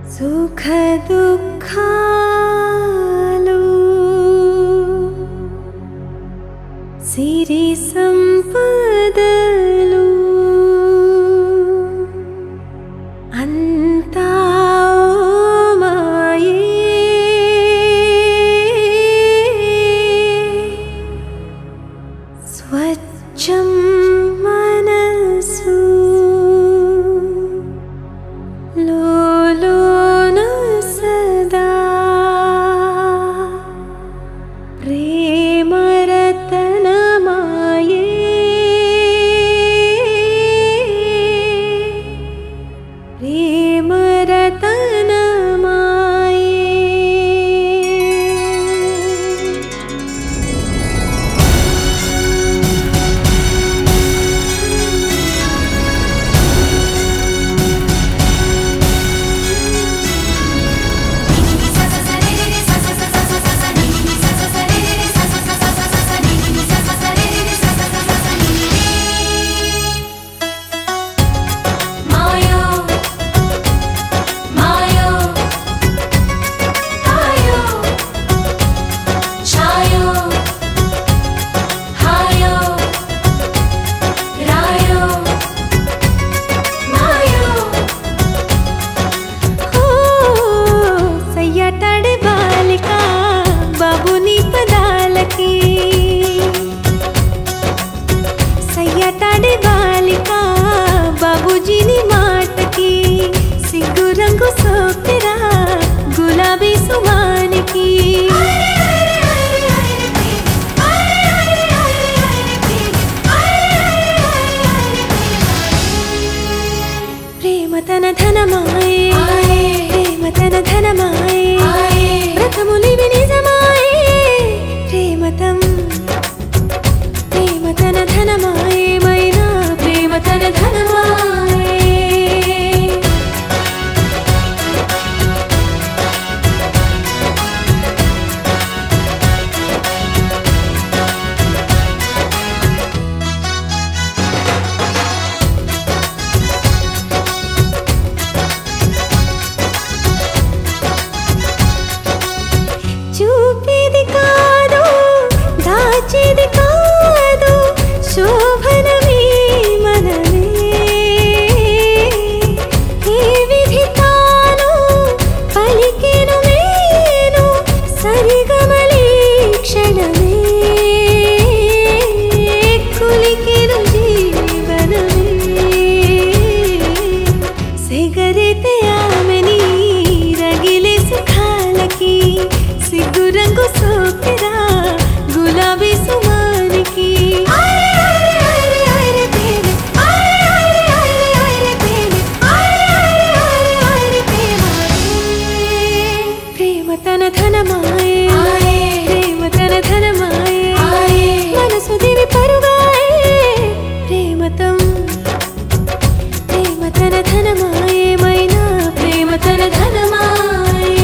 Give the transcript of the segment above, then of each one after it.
సుఖ దుఃఖాలు సిరి సంపదలు అంతా మాయే స్వచ్ఛం మనసు లోలోన సదా ప్రేమ రతనమాయే ప్రేమ రతనమాయే సయ్యటాడే బాలిక బాబూజీని మాటకి సిగ్గు రంగు సోకిరా గులాబీ సుమానికి ప్రేమ తన ధనమాయే ప్రేమ తన ధనమాయే వ్రతములివి నిజమాయే ప్రేమతం ప్రేమ తన ధనమాయే మైనా ప్రేమ తన ధనమాయే చూపేది కాదు దాచేది కాదు శోభనమే మనమే ఈ విధి తాను పలికెను మేను సరిగమలే క్షణమే కులికెను జీవనమే సిగరెతే ఆమెని రగిలే సుఖాలకి సిగ్గు రంగు సోకిరా గులాబీ సుమానికి ప్రేమ తన ధనమాయే ప్రేమ తన ధనమాయే మనసు దివి పరుగాయే ప్రేమతం ప్రేమ తన ధనమాయే మైనా ప్రేమ తన ధనమాయే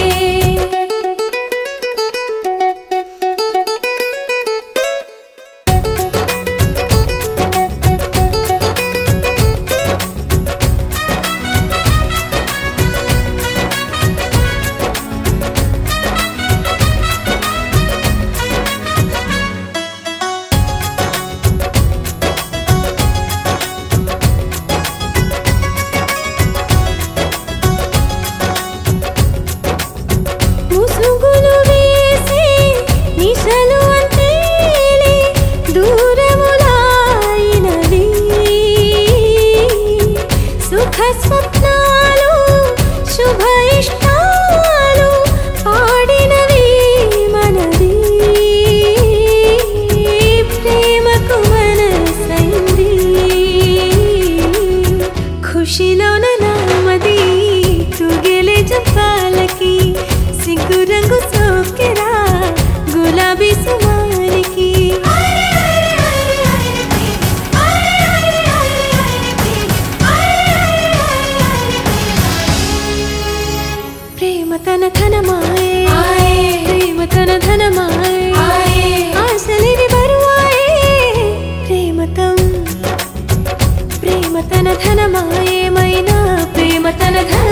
ముసుగులు వేసి నిశలు అంతేలే దూరములాయినవి సుఖ స్వప్నాలు శుభ ఇష్టాలు పాడినవి మనది ప్రేమకు మనసైంది ఖుషిలోన నామది తుగెలే జంపాలకి సిగ్గు రంగు సోకిరా గులాబీ సుమానికి ప్రేమ తన ధనమాయే ప్రేమ తన ధనమాయే ఆశలివి బరువాయే ప్రేమతం ప్రేమ తన ధనమాయే మైనా ప్రేమ తన ధన